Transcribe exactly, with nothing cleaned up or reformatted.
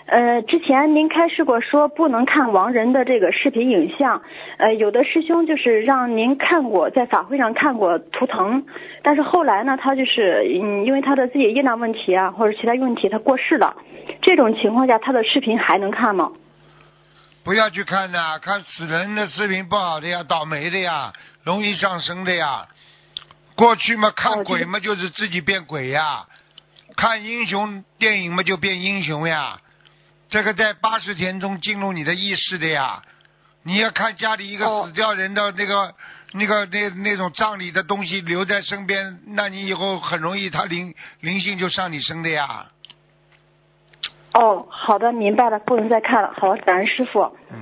呃，之前您开示过说不能看亡人的这个视频影像，呃，有的师兄就是让您看过，在法会上看过图腾，但是后来呢，他就是嗯，因为他的自己业障问题啊，或者其他问题，他过世了。这种情况下，他的视频还能看吗？ 不要去看呐、看死人的视频不好的呀，倒霉的呀，容易上升的呀。过去嘛，看鬼嘛，就是自己变鬼呀；看英雄电影嘛，就变英雄呀。这个在八十天中进入你的意识的呀。你要看家里一个死掉人的那个、那个、那那种葬礼的东西留在身边，那你以后很容易他灵灵性就上你身的呀。 哦，好的，明白了，不能再看了。好，感恩师傅。